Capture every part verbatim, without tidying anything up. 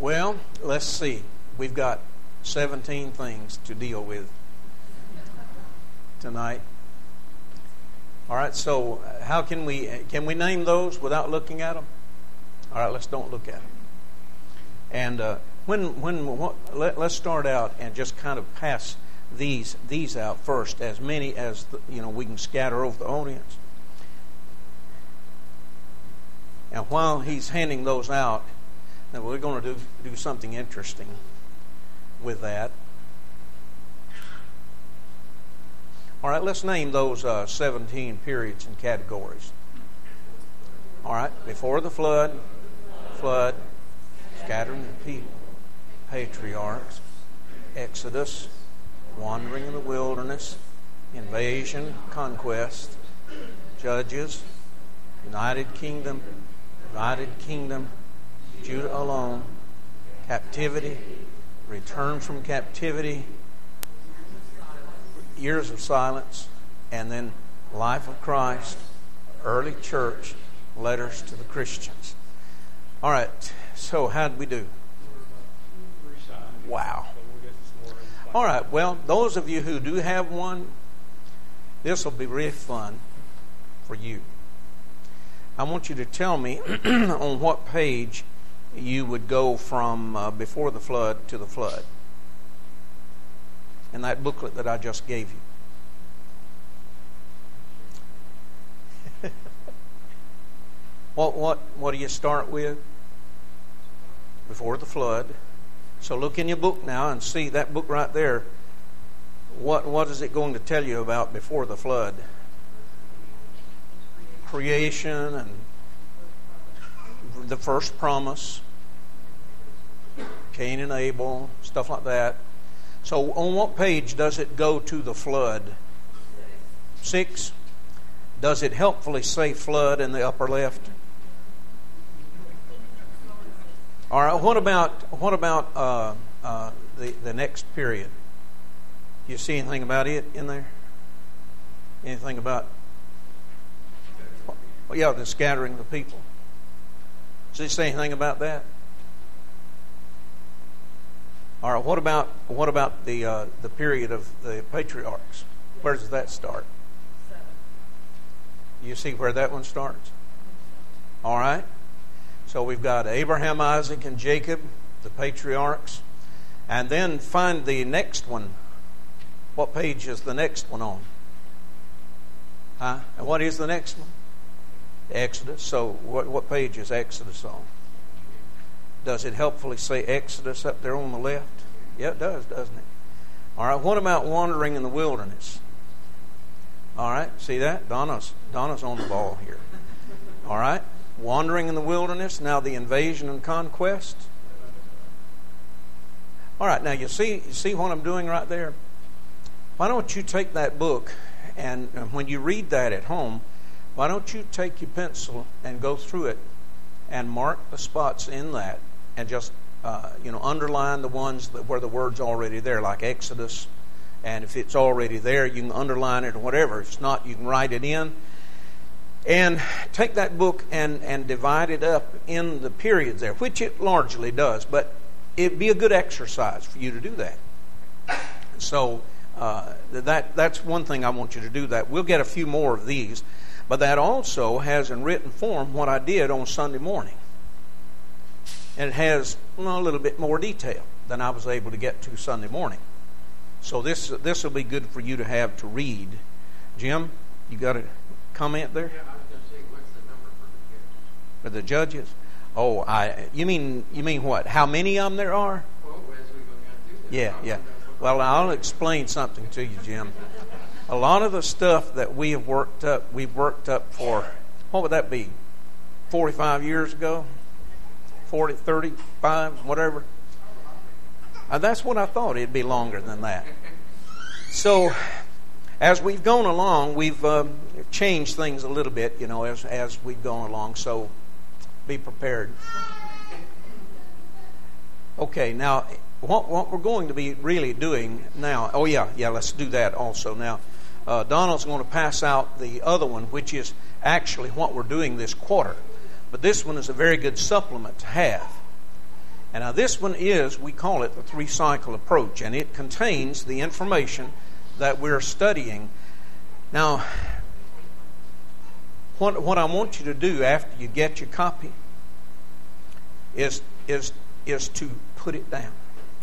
Well, let's see. We've got seventeen things to deal with tonight. All right, so how can we can we name those without looking at them? All right, let's don't look at them. And uh, when when what, let, let's start out and just kind of pass these these out first, as many as the, you know we can scatter over the audience. And while he's handing those out, then we're going to do do something interesting with that. All right, let's name those uh, seventeen periods and categories. All right, before the flood, flood, scattering the people, patriarchs, Exodus, wandering in the wilderness, invasion, conquest, judges, united kingdom, divided kingdom, Judah alone, captivity, return from captivity, years of silence, and then life of Christ, early church, letters to the Christians. All right, so how did we do? Wow. All right, well, those of you who do have one, this will be really fun for you. I want you to tell me on what page you would go from uh, before the flood to the flood in that booklet that I just gave you. what what what do you start with? Before the flood. So look in your book now and see that book right there. What what is it going to tell you about before the flood? Creation and the first promise, Cain and Abel, stuff like that. So on what page does it go to the flood? Six. Does it helpfully say flood in the upper left? All right. What about what about uh, uh, the the next period? You see anything about it in there? Anything about? Well, yeah, the scattering of the people. Does it say anything about that? All right. What about what about the uh, the period of the patriarchs? Where does that start? Seven. You see where that one starts? All right. So we've got Abraham, Isaac, and Jacob, the patriarchs, and then find the next one. What page is the next one on? Huh? And what is the next one? Exodus. So what what page is Exodus on? Does it helpfully say Exodus up there on the left? Yeah, it does, doesn't it? All right. What about wandering in the wilderness? All right. See that? Donna's Donna's on the ball here. All right. Wandering in the wilderness. Now the invasion and conquest. All right. Now you see you see what I'm doing right there. Why don't you take that book and, and when you read that at home, why don't you take your pencil and go through it and mark the spots in that and just uh, you know underline the ones that where the word's already there, like Exodus. And if it's already there, you can underline it or whatever. If it's not, you can write it in. And take that book and, and divide it up in the periods there, which it largely does. But it'd be a good exercise for you to do that. So uh, that that's one thing I want you to do. That we'll get a few more of these. But that also has in written form what I did on Sunday morning. And it has well, a little bit more detail than I was able to get to Sunday morning. So this this will be good for you to have to read. Jim, you got a comment there? Yeah, I was going to say, what's the number for the For judges? the judges? Oh, I you mean you mean what? How many of them there are? Well, as we go down through Yeah, yeah. Well, I'll explain something to you, Jim. A lot of the stuff that we have worked up, we've worked up for, what would that be? forty-five years ago? forty, thirty-five, whatever. Uh, that's what I thought. It'd be longer than that. So, as we've gone along, we've uh, changed things a little bit, you know, as, as we've gone along. So, be prepared. Okay, now, what, what we're going to be really doing now, oh yeah, yeah, let's do that also. Now, uh, Donald's going to pass out the other one, which is actually what we're doing this quarter. But this one is a very good supplement to have. And now this one is, we call it the three-cycle approach, and it contains the information that we're studying. Now, what, what I want you to do after you get your copy is, is, is to put it down.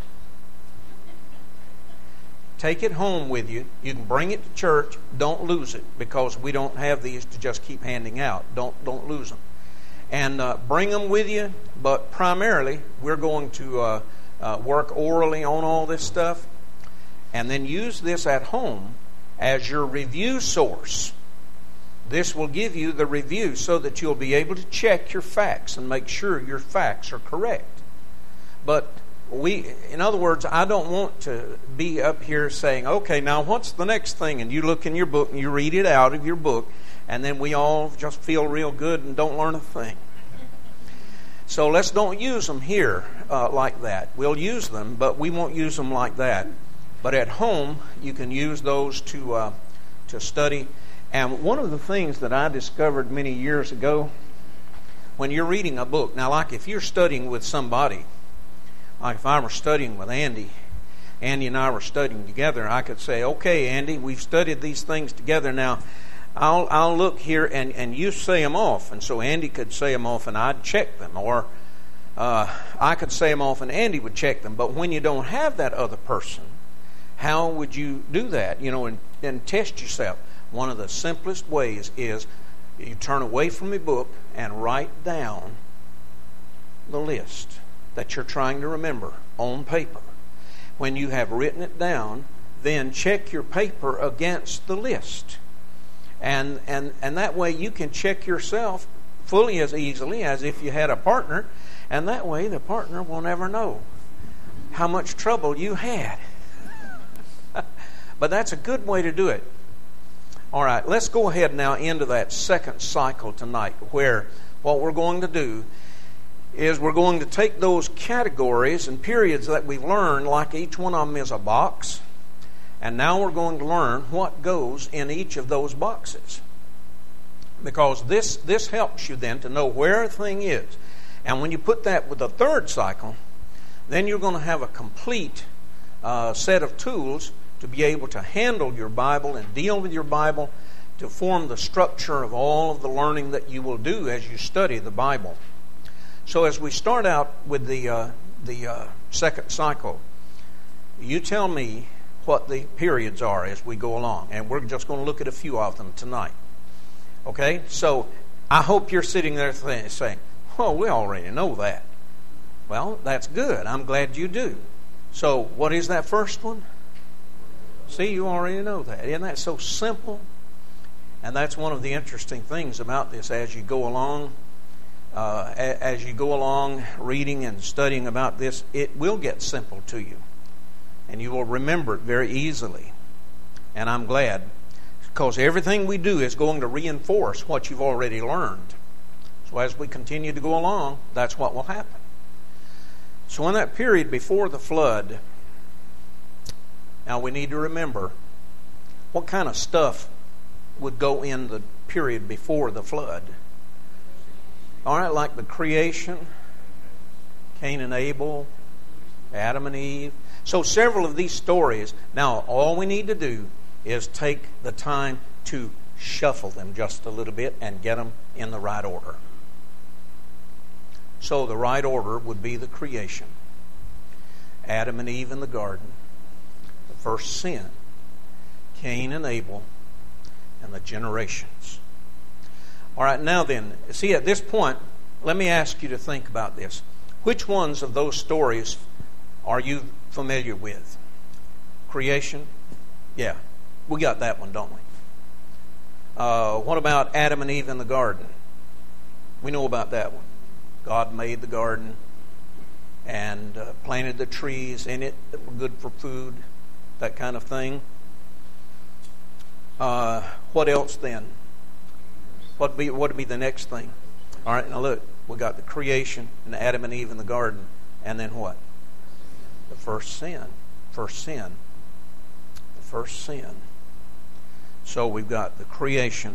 Take it home with you. You can bring it to church. Don't lose it, because we don't have these to just keep handing out. Don't don't lose them. And uh, bring them with you, but primarily we're going to uh, uh, work orally on all this stuff, and then use this at home as your review source. This will give you the review so that you'll be able to check your facts and make sure your facts are correct. But We, in other words, I don't want to be up here saying, okay, now what's the next thing? And you look in your book and you read it out of your book, and then we all just feel real good and don't learn a thing. So let's don't use them here uh, like that. We'll use them, but we won't use them like that. But at home, you can use those to uh, to study. And one of the things that I discovered many years ago, when you're reading a book, now like if you're studying with somebody, like if I were studying with Andy, Andy and I were studying together, I could say, okay, Andy, we've studied these things together. Now, I'll I'll look here and, and you say them off. And so Andy could say them off and I'd check them. Or uh, I could say them off and Andy would check them. But when you don't have that other person, how would you do that? You know, and, and test yourself. One of the simplest ways is you turn away from your book and write down the list that you're trying to remember on paper. When you have written it down, then check your paper against the list. And and and that way you can check yourself fully as easily as if you had a partner, and that way the partner will never know how much trouble you had. But that's a good way to do it. All right, let's go ahead now into that second cycle tonight, where what we're going to do is we're going to take those categories and periods that we've learned, like each one of them is a box, and now we're going to learn what goes in each of those boxes. Because this, this helps you then to know where a thing is. And when you put that with the third cycle, then you're going to have a complete uh, set of tools to be able to handle your Bible and deal with your Bible, to form the structure of all of the learning that you will do as you study the Bible. So as we start out with the uh, the uh, second cycle, you tell me what the periods are as we go along. And we're just going to look at a few of them tonight. Okay? So I hope you're sitting there th- saying, oh, we already know that. Well, that's good. I'm glad you do. So what is that first one? See, you already know that. Isn't that so simple? And that's one of the interesting things about this as you go along. Uh, as you go along reading and studying about this, it will get simple to you. And you will remember it very easily. And I'm glad, because everything we do is going to reinforce what you've already learned. So as we continue to go along, that's what will happen. So in that period before the flood, now we need to remember what kind of stuff would go in the period before the flood. All right, like the creation, Cain and Abel, Adam and Eve. So several of these stories. Now, all we need to do is take the time to shuffle them just a little bit and get them in the right order. So the right order would be the creation. Adam and Eve in the garden. The first sin. Cain and Abel. And the generations. All right, now then, see, at this point, let me ask you to think about this. Which ones of those stories are you familiar with? Creation? Yeah, we got that one, don't we? Uh, what about Adam and Eve in the garden? We know about that one. God made the garden and uh, planted the trees in it that were good for food, that kind of thing. Uh, what else then? What would be, what would be the next thing? All right, now look, we got the creation and Adam and Eve in the garden. And then what? The first sin. First sin. The first sin. So we've got the creation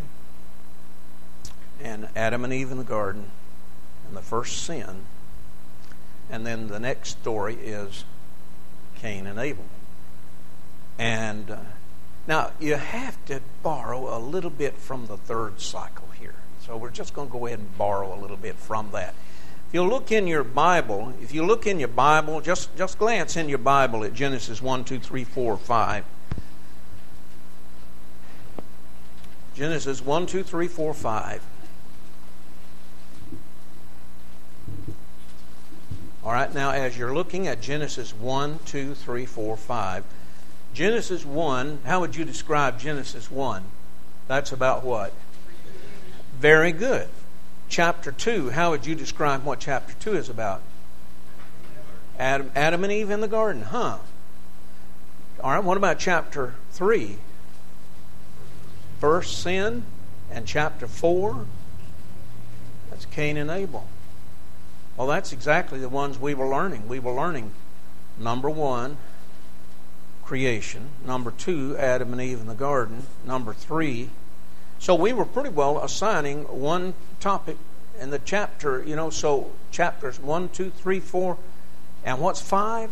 and Adam and Eve in the garden and the first sin. And then the next story is Cain and Abel. And uh, now you have to borrow a little bit from the third cycle here. So we're just going to go ahead and borrow a little bit from that. If you look in your Bible, if you look in your Bible, just, just glance in your Bible at Genesis one, two, three, four, five. Genesis one, two, three, four, five. All right, now as you're looking at Genesis one, two, three, four, five, Genesis one, how would you describe Genesis one? That's about what? Very good. Chapter two, how would you describe what chapter two is about? Adam, Adam and Eve in the garden, huh? All right, what about chapter three? First sin. And chapter four? That's Cain and Abel. Well, that's exactly the ones we were learning. We were learning, number one, creation. Number two, Adam and Eve in the garden. Number three. So we were pretty well assigning one topic in the chapter, you know, so chapters one, two, three, four, and what's five?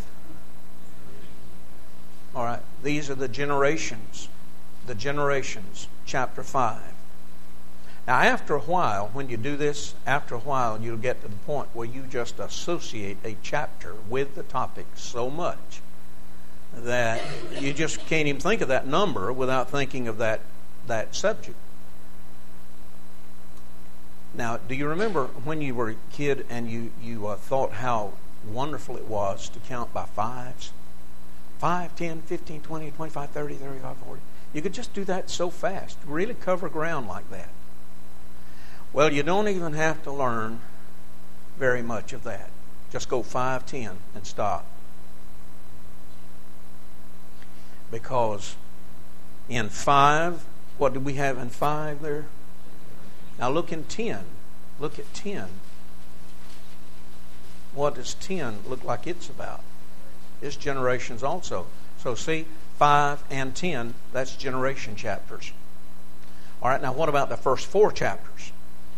All right, these are the generations. The generations, chapter five. Now, after a while, when you do this, after a while, you'll get to the point where you just associate a chapter with the topic so much that you just can't even think of that number without thinking of that, that subject. Now, do you remember when you were a kid and you, you uh, thought how wonderful it was to count by fives? five, ten, fifteen, twenty, twenty-five, thirty, thirty-five, forty. You could just do that so fast, really cover ground like that. Well, you don't even have to learn very much of that. Just go five, ten, and stop. Because in five, what did we have in five there? Now look in ten. Look at ten. What does ten look like it's about? It's generations also. So see, five and ten, that's generation chapters. All right, now what about the first four chapters?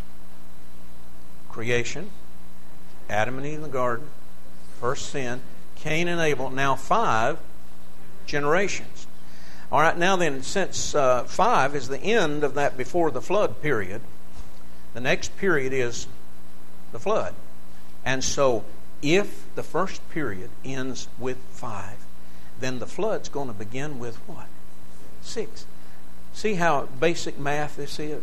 Creation, Adam and Eve in the garden, first sin, Cain and Abel. Now five, generations. All right, now then, since uh, five is the end of that before the flood period, the next period is the flood. And so if the first period ends with five, then the flood's going to begin with what? Six. See how basic math this is?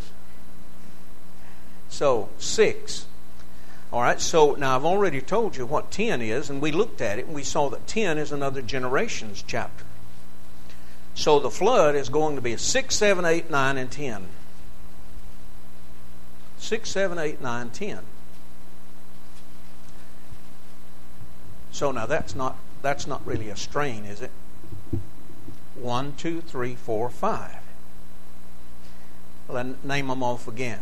So, six. All right, so now I've already told you what ten is, and we looked at it, and we saw that ten is another generations chapter. So the flood is going to be six, seven, eight, nine, and ten. six, seven, eight, nine, ten. So now that's not that's not really a strain, is it? One, two, three, four, five. Well, then name them off again.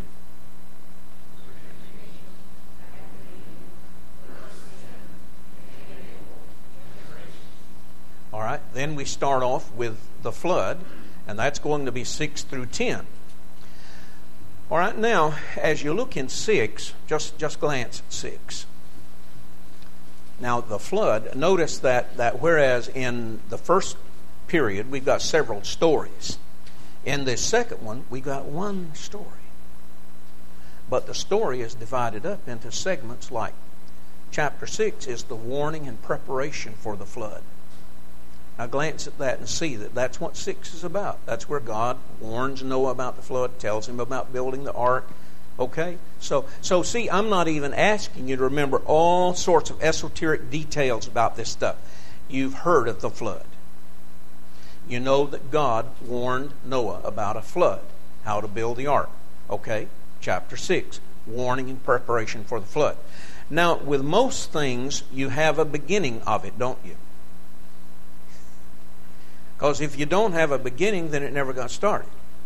All right, then we start off with the flood, and that's going to be six through ten. All right, now, as you look in six, just, just glance at six. Now, the flood, notice that, that whereas in the first period we've got several stories, in this second one we've got one story. But the story is divided up into segments like chapter six is the warning and preparation for the flood. Now glance at that and see that that's what six is about. That's where God warns Noah about the flood, tells him about building the ark. Okay? So, so see, I'm not even asking you to remember all sorts of esoteric details about this stuff. You've heard of the flood. You know that God warned Noah about a flood, how to build the ark. Okay? Chapter six, warning and preparation for the flood. Now, with most things, you have a beginning of it, don't you? Because if you don't have a beginning, then it never got started.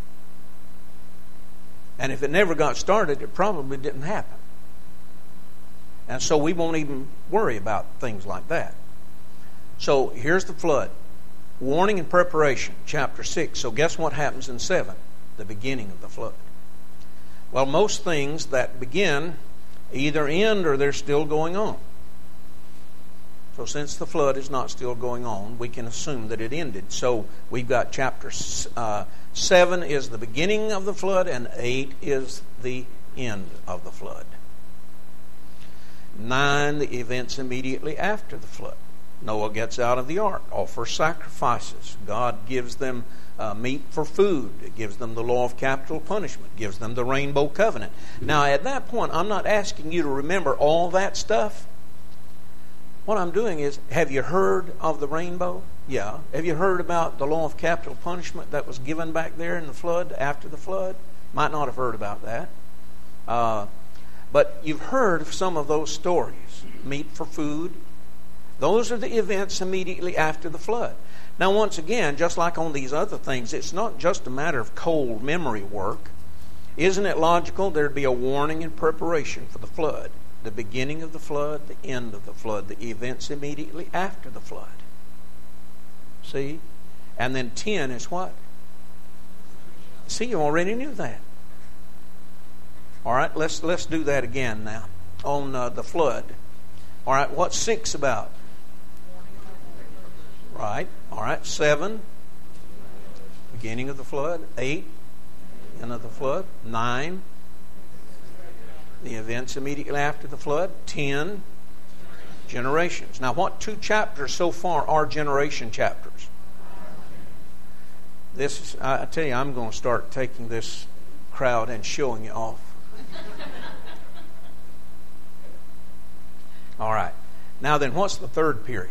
And if it never got started, it probably didn't happen. And so we won't even worry about things like that. So here's the flood. Warning and preparation, chapter six. So guess what happens in seven? The beginning of the flood. Well, most things that begin either end or they're still going on. So since the flood is not still going on, we can assume that it ended. So we've got chapter uh, seven is the beginning of the flood, and eight is the end of the flood. Nine, the events immediately after the flood. Noah gets out of the ark, offers sacrifices. God gives them uh, meat for food. It gives them the law of capital punishment. Gives them the rainbow covenant. Now, at that point, I'm not asking you to remember all that stuff. What I'm doing is, have you heard of the rainbow? Yeah. Have you heard about the law of capital punishment that was given back there in the flood, after the flood? Might not have heard about that. Uh, but you've heard of some of those stories. Meat for food. Those are the events immediately after the flood. Now, once again, just like on these other things, it's not just a matter of cold memory work. Isn't it logical there'd be a warning and preparation for the flood? The beginning of the flood, the end of the flood, the events immediately after the flood. See? And then ten is what? See, you already knew that. All right, let's let's do that again now on uh, the flood. All right, what's six about? Right. All right, seven, beginning of the flood. Eight, end of the flood. Nine, the events immediately after the flood. Ten, generations. Now, what two chapters so far are generation chapters? This is, I tell you, I'm going to start taking this crowd and showing you off. All right. Now then, what's the third period?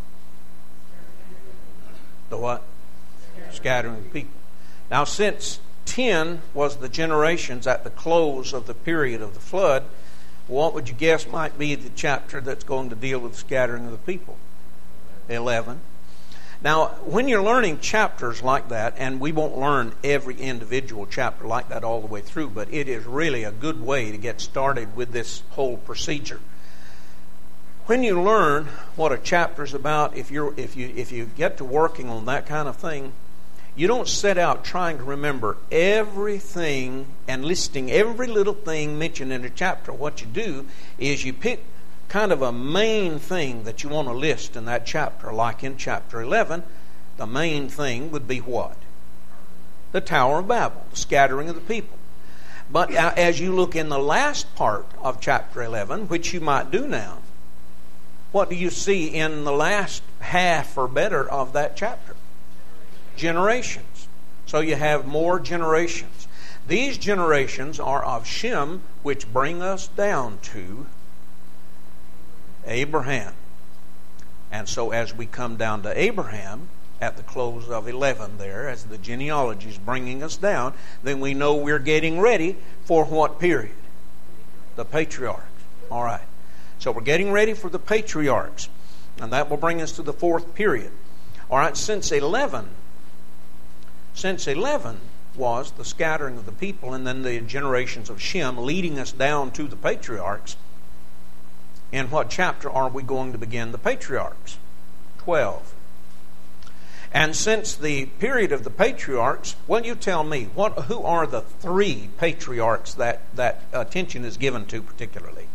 The what? Scattering of people. Now, since ten was the generations at the close of the period of the flood, what would you guess might be the chapter that's going to deal with the scattering of the people? eleven. Now, when you're learning chapters like that, and we won't learn every individual chapter like that all the way through, but it is really a good way to get started with this whole procedure. When you learn what a chapter is about, if you're if you if you get to working on that kind of thing, you don't set out trying to remember everything and listing every little thing mentioned in a chapter. What you do is you pick kind of a main thing that you want to list in that chapter. Like in chapter eleven, the main thing would be what? The Tower of Babel, the scattering of the people. But as you look in the last part of chapter eleven, which you might do now, what do you see in the last half or better of that chapter? Generations. So you have more generations. These generations are of Shem, which bring us down to Abraham. And so as we come down to Abraham, at the close of eleven there, as the genealogy is bringing us down, then we know we're getting ready for what period? The patriarchs. All right. So we're getting ready for the patriarchs. And that will bring us to the fourth period. All right, since eleven, since eleven was the scattering of the people and then the generations of Shem leading us down to the patriarchs, in what chapter are we going to begin the patriarchs? twelve. And since the period of the patriarchs, well, you tell me, what? Who are the three patriarchs that, that attention is given to particularly?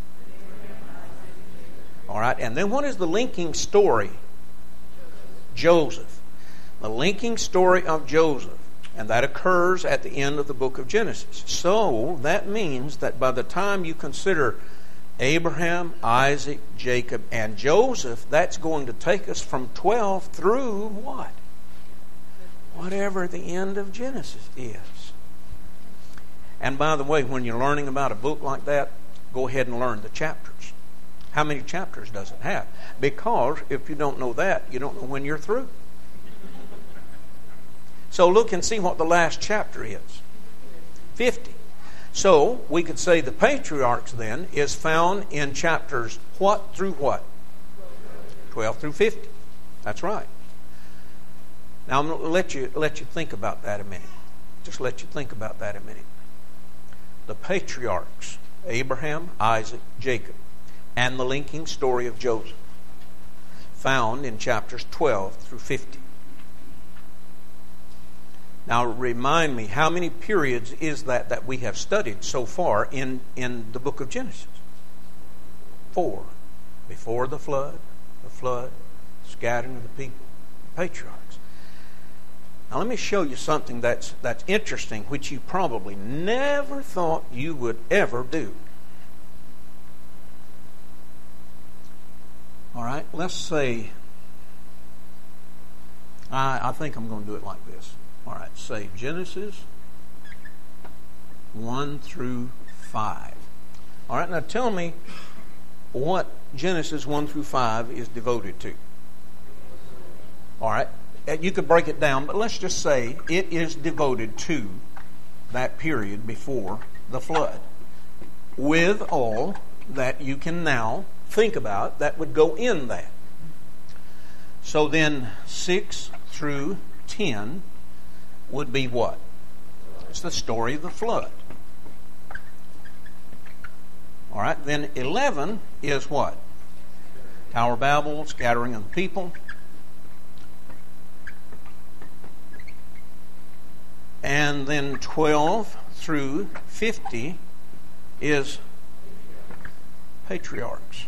All right, and then what is the linking story? Joseph. The linking story of Joseph. And that occurs at the end of the book of Genesis. So that means that by the time you consider Abraham, Isaac, Jacob, and Joseph, that's going to take us from twelve through what? Whatever the end of Genesis is. And by the way, when you're learning about a book like that, go ahead and learn the chapters. How many chapters does it have? Because if you don't know that, you don't know when you're through. So look and see what the last chapter is. fifty. So we could say the patriarchs then is found in chapters what through what? twelve through fifty. That's right. Now I'm going to let you, let you think about that a minute. Just let you think about that a minute. The patriarchs, Abraham, Isaac, Jacob, and the linking story of Joseph, found in chapters twelve through fifty. Now remind me, how many periods is that that we have studied so far in, in the book of Genesis? Four. Before the flood, the flood, scattering of the people, the patriarchs. Now let me show you something that's that's interesting, which you probably never thought you would ever do. All right, let's say, I, I think I'm going to do it like this. All right, say Genesis one through five. All right, now tell me what Genesis one through five is devoted to. All right, you could break it down, but let's just say it is devoted to that period before the flood, with all that you can now think about that would go in that. So then six through ten would be what? It's the story of the flood. All right, then eleven is what? Tower of Babel, scattering of the people. And then twelve through fifty is patriarchs.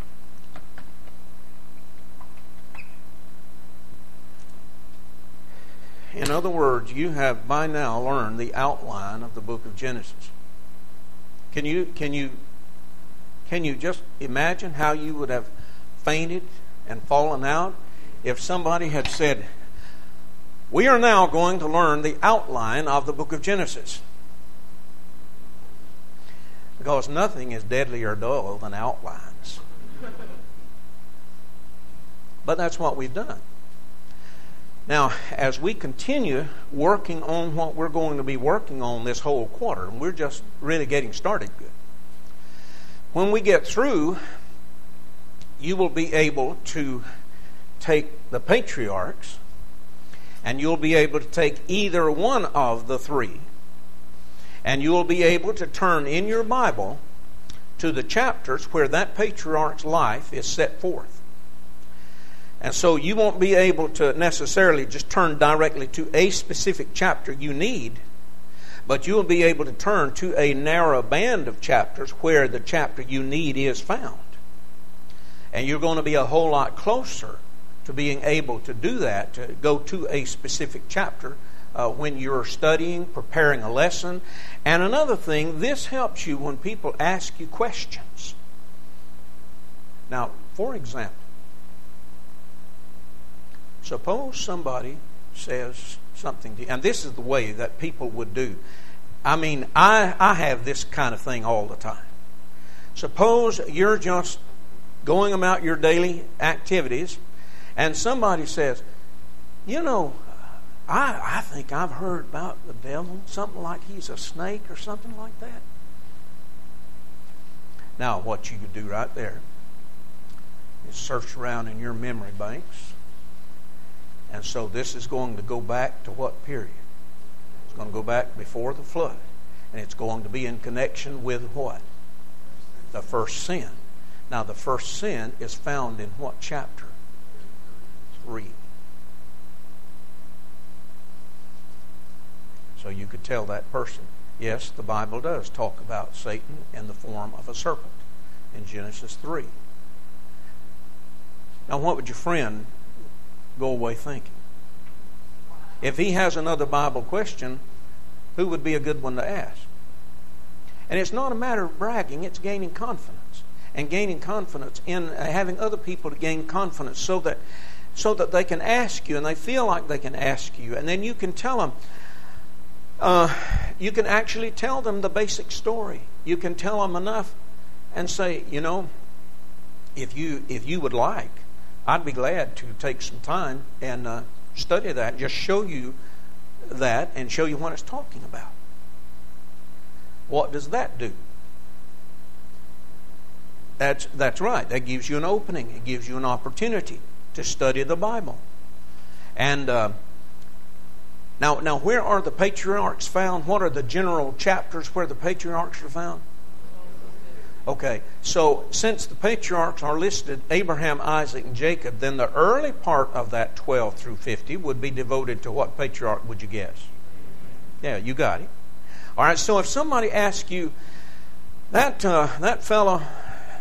In other words, you have by now learned the outline of the book of Genesis. Can you can you can you just imagine how you would have fainted and fallen out if somebody had said, "We are now going to learn the outline of the book of Genesis"? Because nothing is deadlier dull than outlines. But that's what we've done. Now, as we continue working on what we're going to be working on this whole quarter, and we're just really getting started good. When we get through, you will be able to take the patriarchs, and you'll be able to take either one of the three, and you'll be able to turn in your Bible to the chapters where that patriarch's life is set forth. And so you won't be able to necessarily just turn directly to a specific chapter you need, but you'll be able to turn to a narrow band of chapters where the chapter you need is found. And you're going to be a whole lot closer to being able to do that, to go to a specific chapter uh, when you're studying, preparing a lesson. And another thing, this helps you when people ask you questions. Now, for example, suppose somebody says something to you, and this is the way that people would do. I mean, I, I have this kind of thing all the time. Suppose you're just going about your daily activities, and somebody says, you know, I, I think I've heard about the devil, something like he's a snake or something like that. Now, what you could do right there is search around in your memory banks. And so this is going to go back to what period? It's going to go back before the flood. And it's going to be in connection with what? The first sin. Now the first sin is found in what chapter? Three. So you could tell that person, yes, the Bible does talk about Satan in the form of a serpent in Genesis three. Now what would your friend go away thinking? If he has another Bible question, who would be a good one to ask? And it's not a matter of bragging, it's gaining confidence. And gaining confidence in having other people to gain confidence so that so that they can ask you and they feel like they can ask you. And then you can tell them, uh, you can actually tell them the basic story. You can tell them enough and say, you know, if you if you would like, I'd be glad to take some time and uh, study that, just show you that and show you what it's talking about. What does that do? That's, that's right. That gives you an opening. It gives you an opportunity to study the Bible. And uh, now, now, where are the patriarchs found? What are the general chapters where the patriarchs are found? Okay, so since the patriarchs are listed, Abraham, Isaac, and Jacob, then the early part of that twelve through fifty would be devoted to what patriarch would you guess? Yeah, you got it. All right, so if somebody asks you, that uh, that fellow,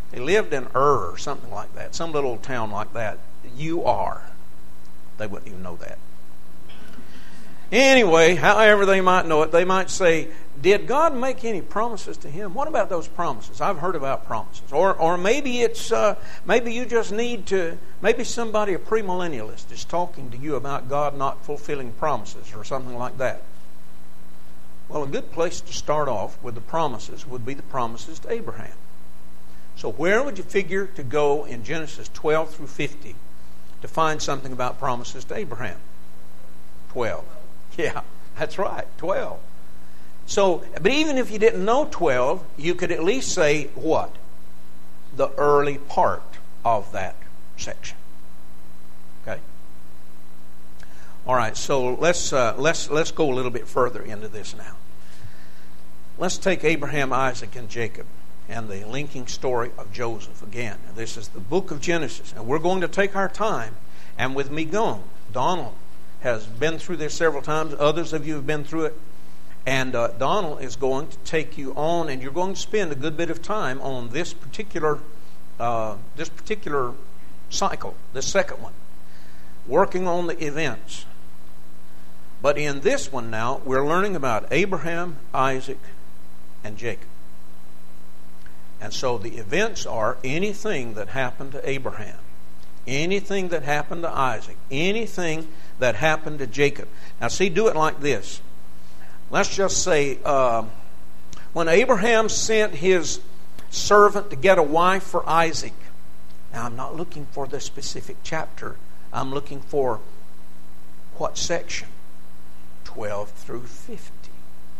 They lived in Ur or something like that, some little town like that. You are. They wouldn't even know that. Anyway, however they might know it, they might say, did God make any promises to him? What about those promises? I've heard about promises. Or or maybe it's uh, maybe you just need to, maybe somebody, a premillennialist, is talking to you about God not fulfilling promises or something like that. Well, a good place to start off with the promises would be the promises to Abraham. So where would you figure to go in Genesis twelve through fifty to find something about promises to Abraham? twelve. Yeah, that's right, twelve. So, but even if you didn't know twelve, you could at least say what? The early part of that section. Okay? All right, so let's uh, let's let's go a little bit further into this now. Let's take Abraham, Isaac, and Jacob and the linking story of Joseph again. Now, this is the book of Genesis, and we're going to take our time. And with me gone, Donald has been through this several times. Others of you have been through it. And uh, Donald is going to take you on, and you're going to spend a good bit of time on this particular uh, this particular cycle, the second one, working on the events. But in this one now, we're learning about Abraham, Isaac, and Jacob. And so the events are anything that happened to Abraham, anything that happened to Isaac, anything that happened to Jacob. Now see, do it like this. Let's just say, uh, when Abraham sent his servant to get a wife for Isaac. Now I'm not looking for the specific chapter. I'm looking for what section? twelve through fifty.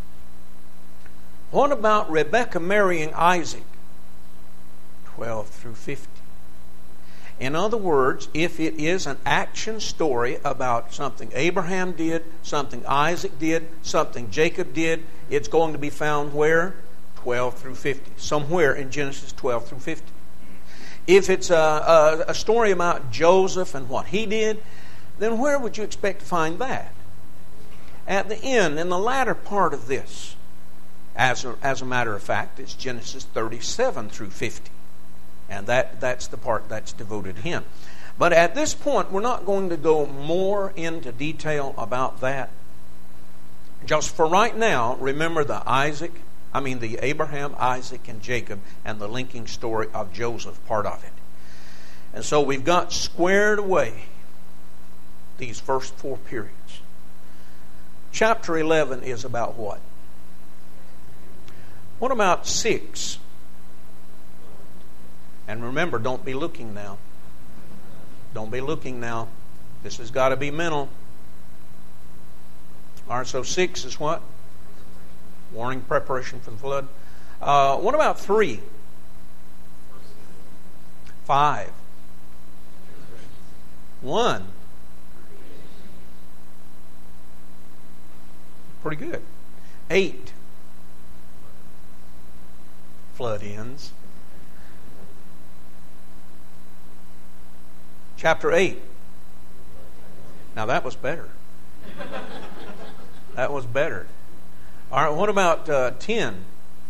What about Rebekah marrying Isaac? twelve through fifty. In other words, if it is an action story about something Abraham did, something Isaac did, something Jacob did, it's going to be found where? twelve through fifty. Somewhere in Genesis twelve through fifty. If it's a, a, a story about Joseph and what he did, then where would you expect to find that? At the end, in the latter part of this. As a, as a matter of fact, it's Genesis thirty-seven through fifty. And that, that's the part that's devoted to him. But at this point, we're not going to go more into detail about that. Just for right now, remember the Isaac, I mean the Abraham, Isaac, and Jacob, and the linking story of Joseph, part of it. And so we've got squared away these first four periods. Chapter eleven is about what? What about six? And remember, don't be looking now. Don't be looking now. This has got to be mental. All right, so six is what? Warning, preparation for the flood. Uh, what about three? Five. One. Pretty good. Eight. Flood ends. Chapter eight. Now that was better. That was better. All right, what about uh, ten?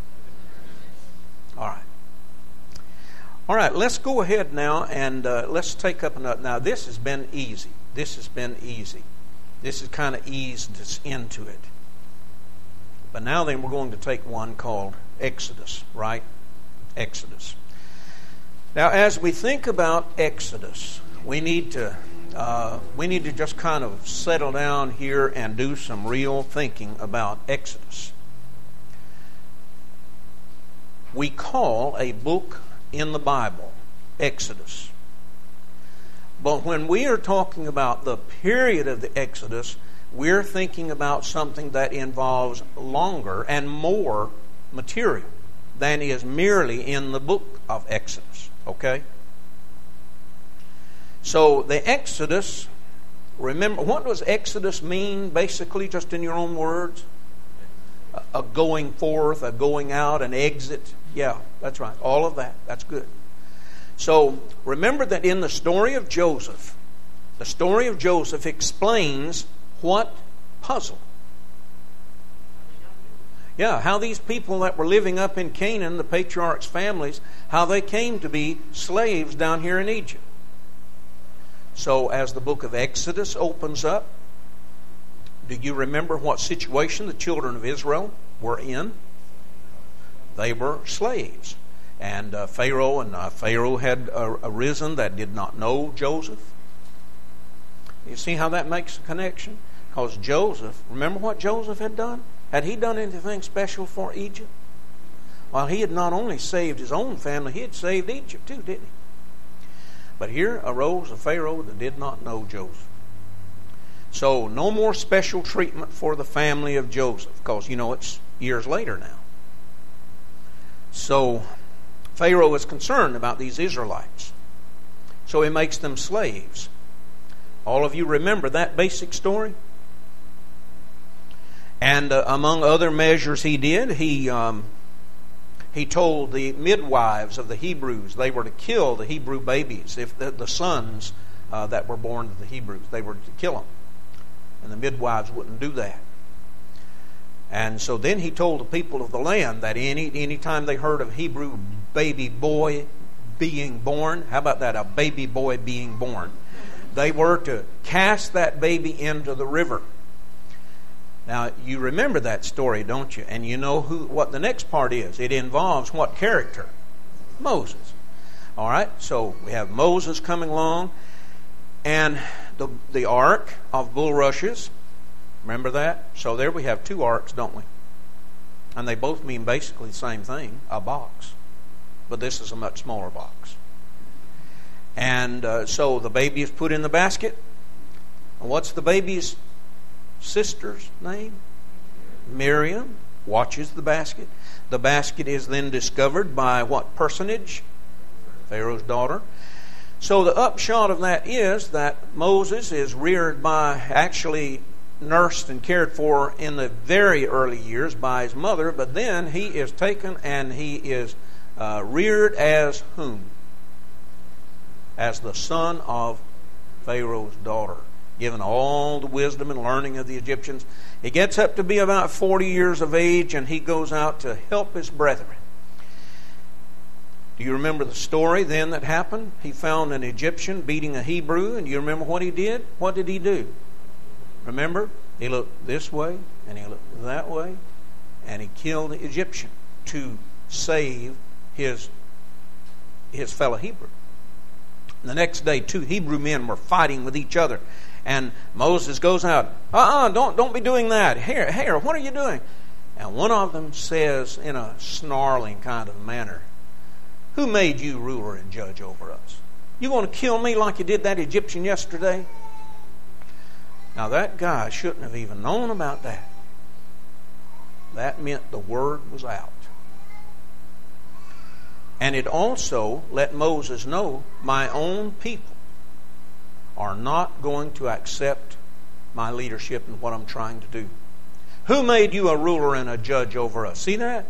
All right. All right, let's go ahead now and uh, let's take up another. Now this has been easy. This has been easy. This has kind of eased us into it. But now then we're going to take one called Exodus, right? Exodus. Now as we think about Exodus, we need to uh, we need to just kind of settle down here and do some real thinking about Exodus. We call a book in the Bible Exodus. But when we are talking about the period of the Exodus, we're thinking about something that involves longer and more material than is merely in the book of Exodus. Okay? So the Exodus, remember, what does Exodus mean basically, just in your own words? A going forth, a going out, an exit. Yeah, that's right. All of that. That's good. So remember that in the story of Joseph, the story of Joseph explains what puzzle? Yeah, how these people that were living up in Canaan, the patriarchs' families, how they came to be slaves down here in Egypt. So as the book of Exodus opens up, do you remember what situation the children of Israel were in? They were slaves. And uh, Pharaoh and uh, Pharaoh had uh, arisen that did not know Joseph. You see how that makes a connection? Because Joseph, remember what Joseph had done? Had he done anything special for Egypt? Well, he had not only saved his own family, he had saved Egypt too, didn't he? But here arose a Pharaoh that did not know Joseph. So no more special treatment for the family of Joseph, because, you know, it's years later now. So Pharaoh is concerned about these Israelites. So he makes them slaves. All of you remember that basic story? And uh, among other measures he did, he um, he told the midwives of the Hebrews they were to kill the Hebrew babies, if the, the sons uh, that were born to the Hebrews, they were to kill them. And the midwives wouldn't do that. And so then he told the people of the land that any any time they heard of a Hebrew baby boy being born, how about that, a baby boy being born, they were to cast that baby into the river. Now, you remember that story, don't you? And you know who what the next part is. It involves what character? Moses. All right, so we have Moses coming along, and the, the ark of bulrushes. Remember that? So there we have two arks, don't we? And they both mean basically the same thing, a box. But this is a much smaller box. And uh, so the baby is put in the basket. And what's the baby's sister's name? Miriam watches the basket. The basket is then discovered by what personage? Pharaoh's daughter. So the upshot of that is that Moses is reared by, actually nursed and cared for in the very early years by his mother, but then he is taken and he is uh, reared as whom? As the son of Pharaoh's daughter, given all the wisdom and learning of the Egyptians. He gets up to be about forty years of age, and he goes out to help his brethren. Do you remember the story then that happened? He found an Egyptian beating a Hebrew, and you remember what he did? What did he do? Remember? He looked this way, and he looked that way, and he killed the Egyptian to save his, his fellow Hebrew. The next day, two Hebrew men were fighting with each other. And Moses goes out, uh-uh, don't, don't be doing that. Here, here, what are you doing? And one of them says in a snarling kind of manner, who made you ruler and judge over us? You going to kill me like you did that Egyptian yesterday? Now that guy shouldn't have even known about that. That meant the word was out. And it also let Moses know, my own people are not going to accept my leadership and what I'm trying to do. Who made you a ruler and a judge over us? See that?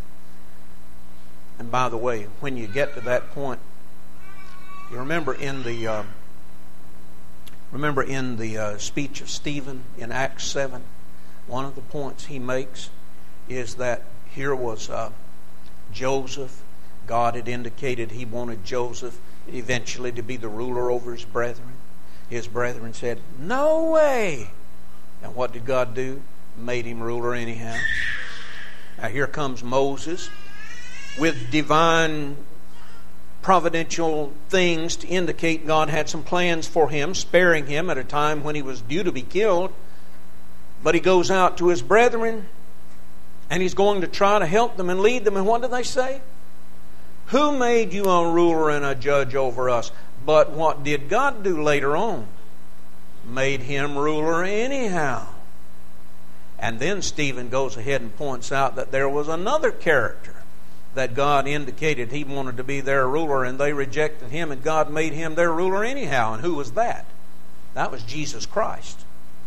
And by the way, when you get to that point, you remember in the uh, remember in the uh, speech of Stephen in Acts seven, one of the points he makes is that here was uh, Joseph. God had indicated he wanted Joseph eventually to be the ruler over his brethren. His brethren said, no way! And what did God do? Made him ruler anyhow. Now here comes Moses with divine providential things to indicate God had some plans for him, sparing him at a time when he was due to be killed. But he goes out to his brethren and he's going to try to help them and lead them. And what do they say? Who made you a ruler and a judge over us? But what did God do later on? Made him ruler anyhow. And then Stephen goes ahead and points out that there was another character that God indicated he wanted to be their ruler, and they rejected him, and God made him their ruler anyhow. And who was that? That was Jesus Christ.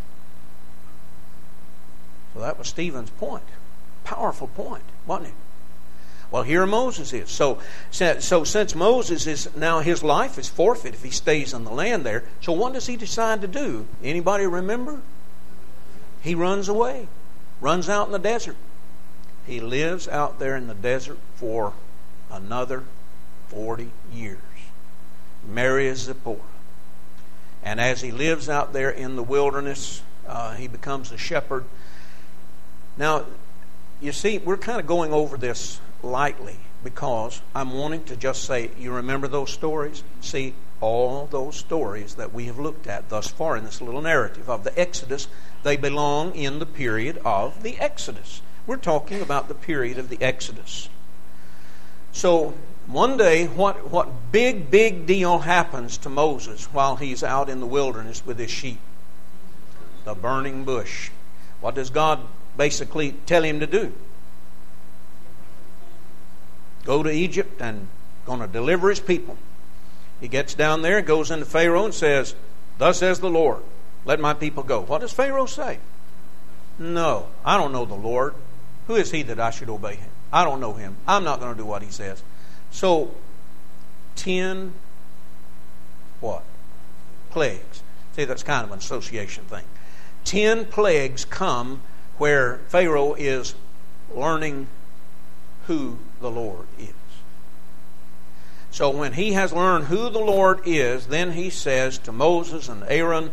So that was Stephen's point. Powerful point, wasn't it? Well, here Moses is. So, so since Moses is now, his life is forfeit if he stays in the land there. So what does he decide to do? Anybody remember? He runs away. Runs out in the desert. He lives out there in the desert for another forty years. Marries Zipporah. And as he lives out there in the wilderness, uh, he becomes a shepherd. Now, you see, we're kind of going over this lightly because I'm wanting to just say, you remember those stories? See, all those stories that we have looked at thus far in this little narrative of the Exodus, they belong in the period of the Exodus. We're talking about the period of the Exodus. So, one day, what, what big, big deal happens to Moses while he's out in the wilderness with his sheep? The burning bush. What does God basically tell him to do? Go to Egypt and going to deliver his people. He gets down there, goes into Pharaoh and says, "Thus says the Lord, let my people go." What does Pharaoh say? "No, I don't know the Lord. Who is he that I should obey him? I don't know him. I'm not going to do what he says." So, ten, what? Plagues. See, that's kind of an association thing. Ten plagues come where Pharaoh is learning who the Lord is. So when he has learned who the Lord is, then he says to Moses and Aaron,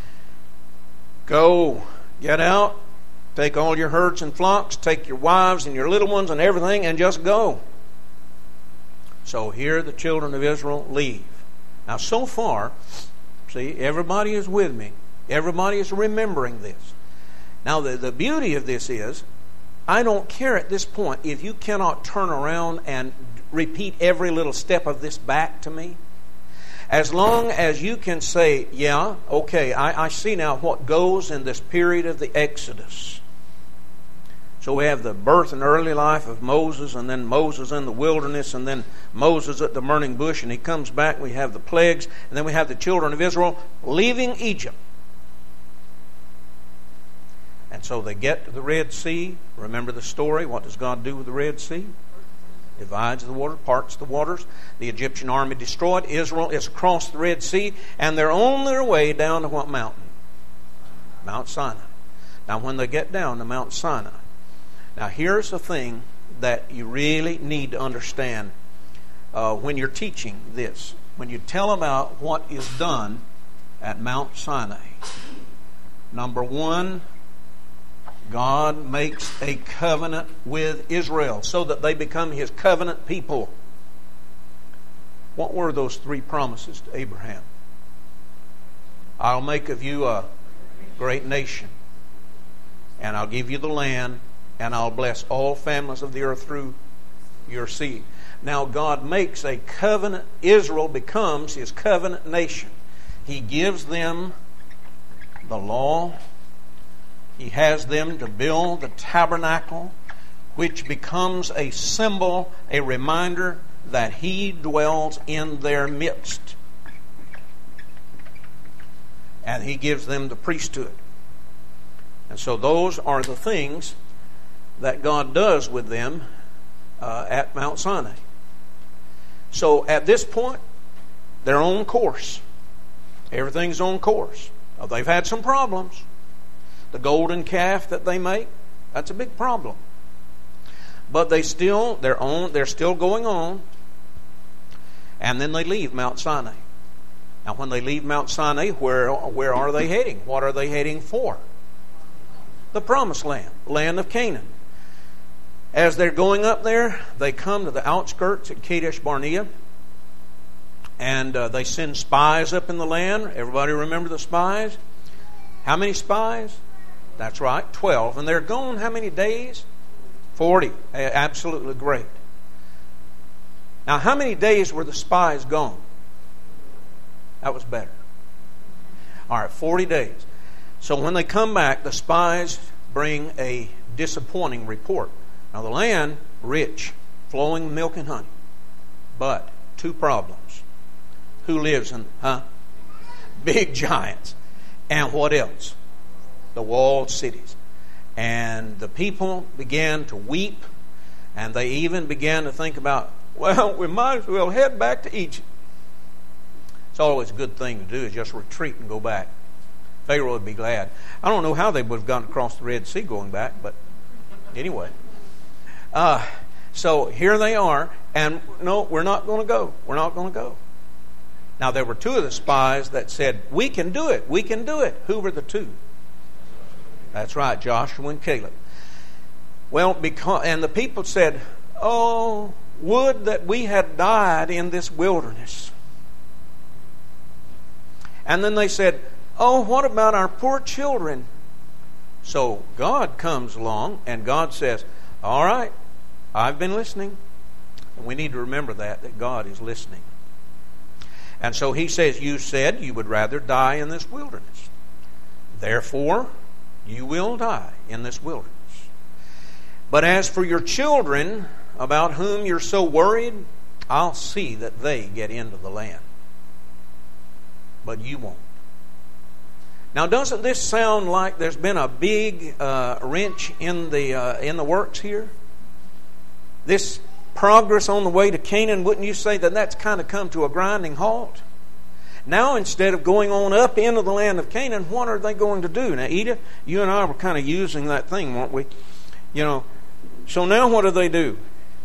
"Go, get out, take all your herds and flocks, take your wives and your little ones and everything, and just go." So here the children of Israel leave. Now so far, see, everybody is with me. Everybody is remembering this. Now the, the beauty of this is, I don't care at this point if you cannot turn around and repeat every little step of this back to me. As long as you can say, yeah, okay, I, I see now what goes in this period of the Exodus. So we have the birth and early life of Moses, and then Moses in the wilderness, and then Moses at the burning bush, and he comes back. We have the plagues, and then we have the children of Israel leaving Egypt. And so they get to the Red Sea. Remember the story. What does God do with the Red Sea? Divides the water, parts the waters. The Egyptian army destroyed. Israel is across the Red Sea, and they're on their way down to what mountain? Mount Sinai. Now when they get down to Mount Sinai, now here's the thing that you really need to understand uh, when you're teaching this. When you tell about what is done at Mount Sinai, number one, God makes a covenant with Israel so that they become His covenant people. What were those three promises to Abraham? I'll make of you a great nation, and I'll give you the land, and I'll bless all families of the earth through your seed. Now God makes a covenant. Israel becomes His covenant nation. He gives them the law. He has them to build the tabernacle, which becomes a symbol, a reminder that He dwells in their midst. And He gives them the priesthood. And so those are the things that God does with them uh, at Mount Sinai. So at this point, they're on course. Everything's on course. Now, they've had some problems. The golden calf that they make, that's a big problem. But they still, they're on, they're still going on. And then they leave Mount Sinai. Now when they leave Mount Sinai, where, where are they heading? What are they heading for? The promised land, land of Canaan. As they're going up there, they come to the outskirts at Kadesh Barnea. And uh, they send spies up in the land. Everybody remember the spies? How many spies? That's right, twelve. And they're gone how many days? Forty. Absolutely great. Now, how many days were the spies gone? That was better. All right, forty days. So when they come back, the spies bring a disappointing report. Now, the land, rich, flowing milk and honey. But, two problems. Who lives in, huh? Big giants. And what else? The walled cities. And the people began to weep, and they even began to think about, well, we might as well head back to Egypt. It's always a good thing to do, is just retreat and go back. Pharaoh would be glad. I don't know how they would have gotten across the Red Sea going back, but anyway. Uh, so here they are, and no, we're not going to go. We're not going to go. Now, there were two of the spies that said, we can do it, we can do it. Who were the two? That's right, Joshua and Caleb. Well, because, and the people said, oh, would that we had died in this wilderness. And then they said, oh, what about our poor children? So God comes along and God says, all right, I've been listening. And we need to remember that, that God is listening. And so He says, you said you would rather die in this wilderness. Therefore, you will die in this wilderness. But as for your children, about whom you're so worried, I'll see that they get into the land. But you won't. Now, doesn't this sound like there's been a big uh, wrench in the uh, in the works here? This progress on the way to Canaan, wouldn't you say that that's kind of come to a grinding halt? Now, instead of going on up into the land of Canaan, what are they going to do? Now, Edith, you and I were kind of using that thing, weren't we? You know, so now what do they do?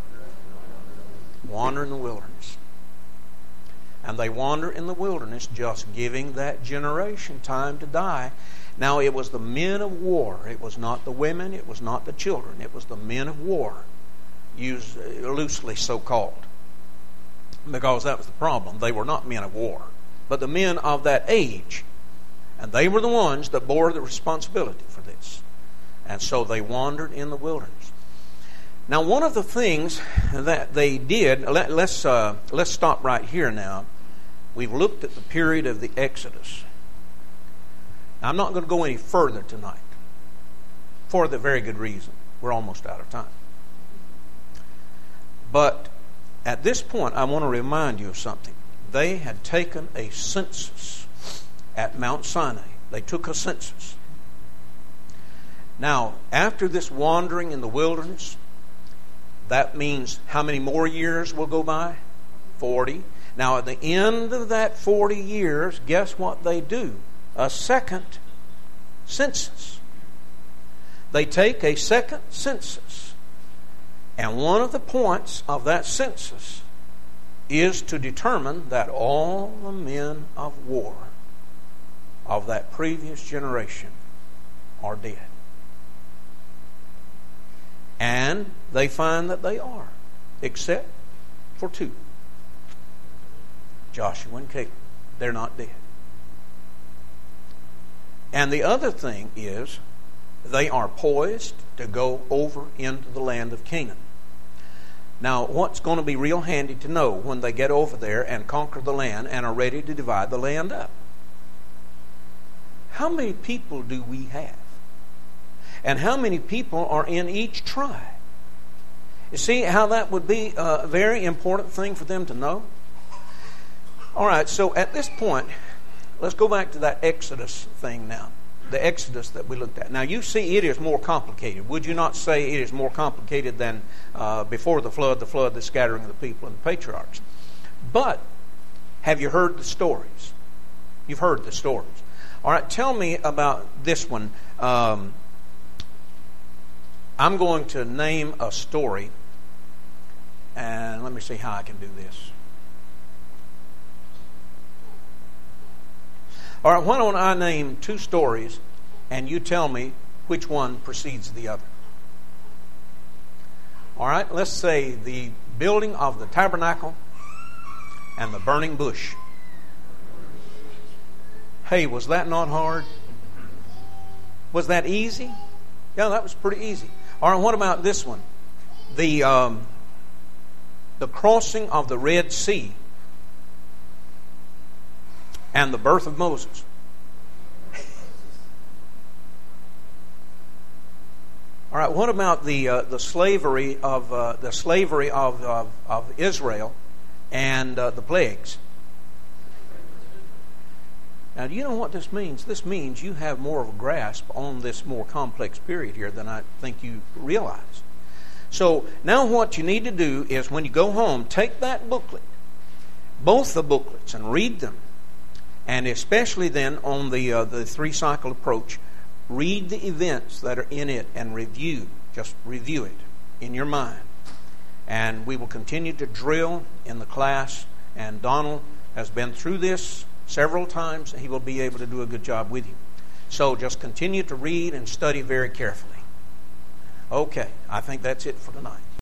Wander in the wilderness. And they wander in the wilderness, just giving that generation time to die. Now, it was the men of war. It was not the women. It was not the children. It was the men of war, used loosely so-called, because that was the problem. They were not men of war, but the men of that age. And they were the ones that bore the responsibility for this. And so they wandered in the wilderness. Now, one of the things that they did, let, let's uh, let's stop right here now. We've looked at the period of the Exodus. Now, I'm not going to go any further tonight for the very good reason. We're almost out of time. But at this point, I want to remind you of something. They had taken a census at Mount Sinai. They took a census. Now, after this wandering in the wilderness, that means how many more years will go by? forty. Now, at the end of that forty years, guess what they do? A second census. They take a second census. And one of the points of that census is to determine that all the men of war of that previous generation are dead. And they find that they are, except for two. Joshua and Caleb. They're not dead. And the other thing is, they are poised to go over into the land of Canaan. Now, what's going to be real handy to know when they get over there and conquer the land and are ready to divide the land up? How many people do we have? And how many people are in each tribe? You see how that would be a very important thing for them to know? All right, so at this point, let's go back to that Exodus thing now. The Exodus that we looked at. Now, you see it is more complicated. Would you not say it is more complicated than uh, before the flood, the flood, the scattering of the people and the patriarchs? But have you heard the stories? You've heard the stories. All right, tell me about this one. Um, I'm going to name a story, and let me see how I can do this. All right, why don't I name two stories, and you tell me which one precedes the other. All right, let's say the building of the tabernacle and the burning bush. Hey, was that not hard? Was that easy? Yeah, that was pretty easy. All right, what about this one? The um, the crossing of the Red Sea and the birth of Moses. All right, what about the uh, the slavery of uh, the slavery of of, of Israel and uh, the plagues? Now, do you know what this means? This means you have more of a grasp on this more complex period here than I think you realize. So now what you need to do is when you go home, take that booklet, both the booklets, and read them. And especially then on the uh, the three-cycle approach, read the events that are in it and review. Just review it. in your mind. And we will continue to drill in the class. And Donald has been through this several times. He will be able to do a good job with you. So just continue to read and study very carefully. Okay, I think that's it for tonight.